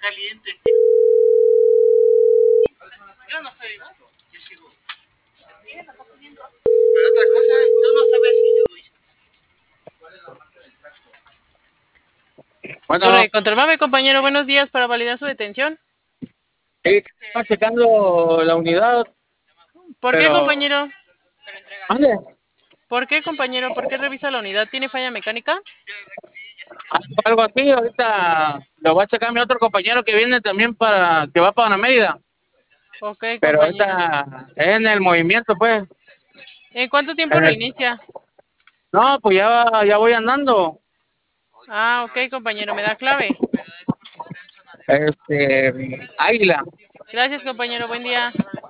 Torre Bueno, de control, mame, compañero, buenos días para validar su detención. sí, estaba checando la unidad, ¿Por qué, pero... compañero? ¿Ande? ¿Por qué, compañero? ¿Por qué revisa la unidad? ¿Tiene falla mecánica? Algo aquí, ahorita lo va a checar mi otro compañero que viene también que va para Mérida, Ok, pero compañero. ahorita es en el movimiento, pues. ¿En cuánto tiempo En el- reinicia? No, pues ya voy andando. Ah, ok, compañero, ¿me da clave? Águila. Gracias, compañero, buen día.